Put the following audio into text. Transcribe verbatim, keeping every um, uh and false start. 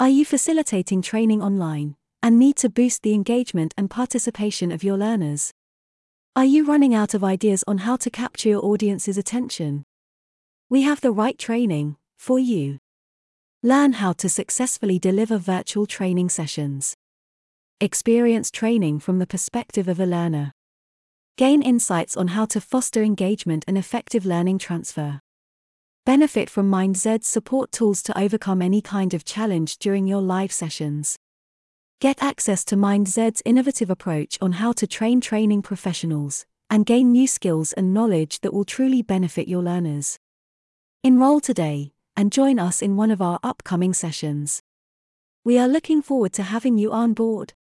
Are you facilitating training online and need to boost the engagement and participation of your learners? Are you running out of ideas on how to capture your audience's attention? We have the right training for you. Learn how to successfully deliver virtual training sessions. Experience training from the perspective of a learner. Gain insights on how to foster engagement and effective learning transfer. Benefit from MindZ's support tools to overcome any kind of challenge during your live sessions. Get access to MindZ's innovative approach on how to train training professionals and gain new skills and knowledge that will truly benefit your learners. Enroll today and join us in one of our upcoming sessions. We are looking forward to having you on board.